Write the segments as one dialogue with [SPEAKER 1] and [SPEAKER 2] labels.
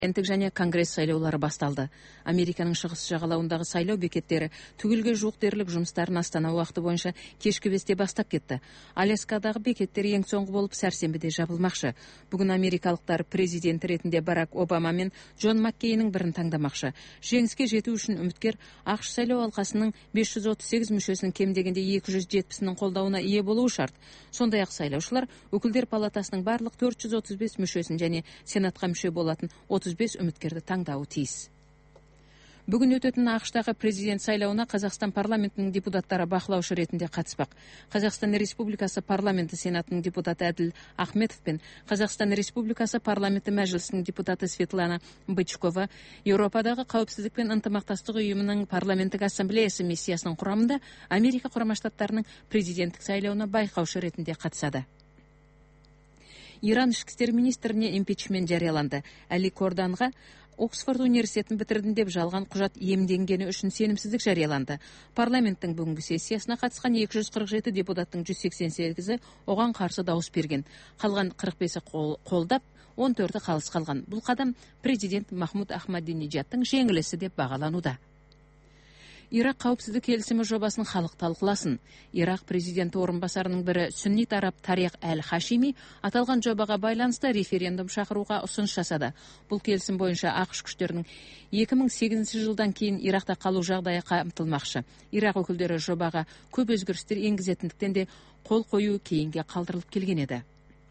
[SPEAKER 1] Президенттік және конгресс сайлаулары басталды. Американың шығыс жағалауындағы сайлау бекеттері түгелге жуық дерлік жұмыстарын Астана уақыты бойынша кешкі 5-те бастап кетті. Аляскадағы бекеттер ең соңғы болып сәрсенбіде жабылмақшы. Бүгін америкалықтар президент ретінде Барак Обама мен Джон Маккейннің бірін таңдамақшы. Жеңіске жету үшін үміткер ақш сайлау алқасының 538 мүшесінің кем дегенде 270-інің қолдауына ие болуы шарт. Сондай-ақ сайлаушылар өкілдер палатасының барлық 435 мүшесін және сенатқа мүше болатын 35 үміткерді таңдауы тиіс. Бүгін өтетін ақштағы президент сайлауына Қазақстан парламентінің депутаттары бақылаушы ретінде қатыспақ. Қазақстан Республикасы парламенті сенатының депутаты Әділ Ахметов пен Қазақстан Республикасы парламенті мәжілісінің депутаты Светлана Бычкова Еуропадағы қауіпсіздік пен ынтымақтастық ұйымының парламенттік ассамблеясы миссиясының құрамында Америка құрама штаттарының президенттік сайлауына байқаушы ретінде қатысады. Иран ішкі істер министріне импичмент жарияланды. Әли Корданға Оксфорд университетін бітірдім деп жалған құжат иемденгені үшін сенімсіздік жарияланды. Парламенттің бүгінгі сессиясына қатысқан 247 депутаттың 188-і оған қарсы дауыс берген. Қалған 45-і қолдап, 14-і қалыс қалған. Бұл қадам президент Махмуд Ахмадинеджадтың жеңілісі деп бағалануда. Ирақ қауіпсіздік келісімі жобасын халық талқыласын. Ирақ президенті орынбасарының бірі сүннит араб Тариқ әл-Хашими аталған жобаға байланысты референдум шақыруға ұсыныс жасады. Бұл келісім бойынша ақш күштерінің 2008 жылдан кейін Ирақта қалу жағдайы қамтылмақшы. Ирақ өкілдері жобаға көп өзгерістер енгізетіндіктен де қол қою кейінге қалдырылып келген еді.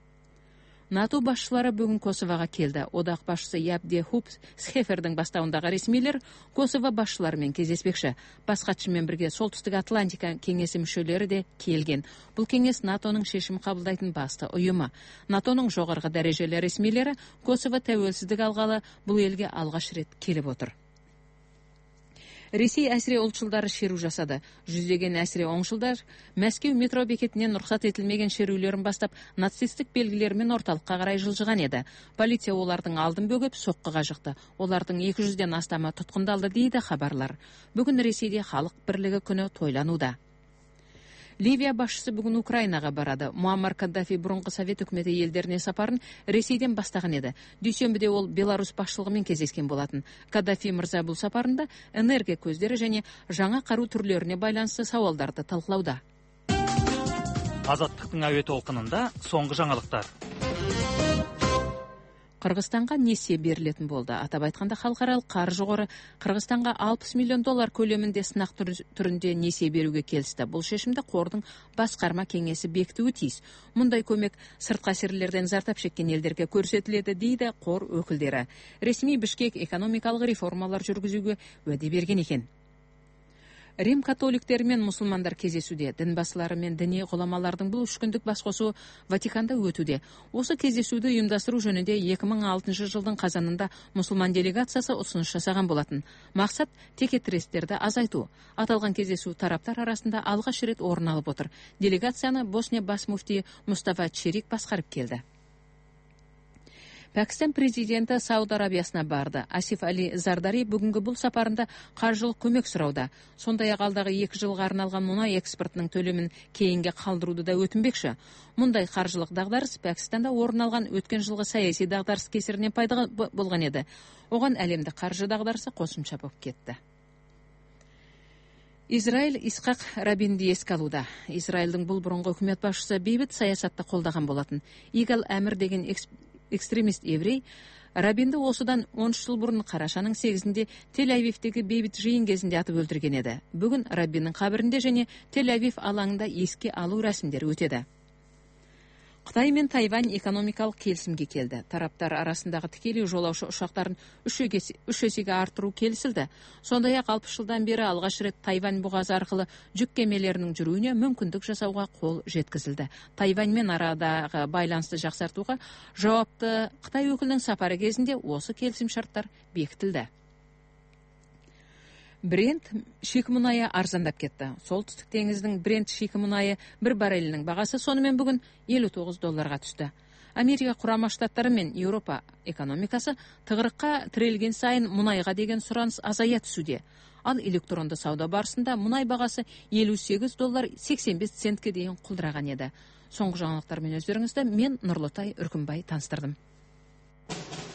[SPEAKER 1] НАТО басшылары бүгін Косовоға келді. Одақ басшысы Ябде Хуп Схефердің бастауындағы ресмилер Косово басшыларымен кездеспекші. Бас хатшымен бірге Солтүстік Атлантика кеңесі мүшелері де келген. Бұл кеңес НАТОның шешім қабылдайтын басты ұйымы. НАТОның жоғарғы дәрежелі ресмилері Косово тәуелсіздік алғалы бұл елге алғаш рет келіп отыр. Ресей әсіре ұлтшылдары шеру жасады. Жүздеген әсіре оңшылдар Мәскеу метро бекетінен рұқсат етілмеген шерулерін бастап нацистік белгілермен орталыққа қарай жылжыған еді. Полиция олардың алдын бөгіп соққыға жықты. Олардың 200-ден астамы тұтқындалды дейді хабарлар. Бүгін Ресейде халық бірлігі күні тойлануда. Ливия басшысы бүгін Украинаға барады. Муаммар Каддафи бұрынғы совет үкіметі елдеріне сапарын Ресейден бастаған еді. Дүйсенбіде ол Беларусь басшылығымен кездескен болатын. Каддафи мырза бұл сапарында энергия көздері және жаңа қару түрлеріне байланысты сауалдарды талқылауда.
[SPEAKER 2] Азаттықтың әуе толқынында соңғы жаңалықтар.
[SPEAKER 1] Қырғызстанға несие берілетін болды. Атап айтқанда халықаралық қаржы қоры Қырғызстанға $60 миллион көлемінде сынақ түрінде несие беруге келісті. Бұл шешімді қордың басқарма кеңесі бекітуі тиіс. Мұндай көмек сыртқы әсерлерден зардап шеккен елдерге көрсетіледі дейді қор өкілдері. Ресми Бішкек экономикалық реформалар жүргізуге уәде берген екен. Рим католиктері мен мұсылмандар кездесуде. Дінбасылары мен діни ғұламалардың бұл 3 күндік басқосуы Ватиканда өтуде. Осы кездесуді ұйымдастыру жөнінде 2006 жылдың қазанында мұсылман делегациясы ұсыныс жасаған болатын. Мақсат текетірестерді азайту. Аталған кездесу тараптар арасында алғаш рет орын алып отыр. Делегацияны Босния бас муфтиі Мустафа Черик басқарып келді. Пәкістан президенті Сауд Арабиясына барды. Асиф Али Зардари бүгінгі бұл сапарында қаржылық көмек сұрауда. Сондай-ақ алдағы 2 жылға арналған мұнай экспортының төлемін кейінге қалдыруды да өтінбекші. Мұндай қаржылық дағдарыс Пәкістанда орын алған өткен жылғы саяси дағдарыс кесірінен пайда болған еді. Оған әлемді қаржы дағдарысы қосымша болып кетті. Израиль Исхақ Рабинді еске алуда. Израильдің бұл бұрынғы үкімет басшысы бейбіт саясатты қолдаған болатын. Игал Әмір деген экстремист еврей Рабинді осыдан 13 жыл бұрын қарашаның 8-інде Тель-Авивтегі бейбіт жиын кезінде атып өлтірген еді. Бүгін Рабиннің қабірінде және Тель-Авив алаңында еске алу рәсімдері өтеді. Қытай мен Тайвань экономикалық келісімге келді. Тараптар арасындағы тікелей жолаушы ұшақтарын 3 есеге артыру келісілді. Сондай-ақ 60 жылдан бері алғаш рет Тайвань бұғазы арқылы жүк кемелерінің жүруіне мүмкіндік жасауға қол жеткізілді. Тайвань мен арадағы байланысты жақсартуға жауапты Қытай өкілінің сапары кезінде осы келісім шарттар бекітілді. Брент шикі мұнайы арзандап кетті. Солтүстік теңіздің Брент шикі мұнайы бір баррелінің бағасы сонымен бүгін $59 түсті. Америка құрама штаттары мен Еуропа экономикасы тығырыққа тірелген сайын мұнайға деген сұраныс азая түсуде. Ал электронды сауда барысында мұнай бағасы $58.85 дейін құлдыраған еді. Соңғы жаңалықтармен өздеріңізді мен Нұрлытай Үркімбай таныстырдым.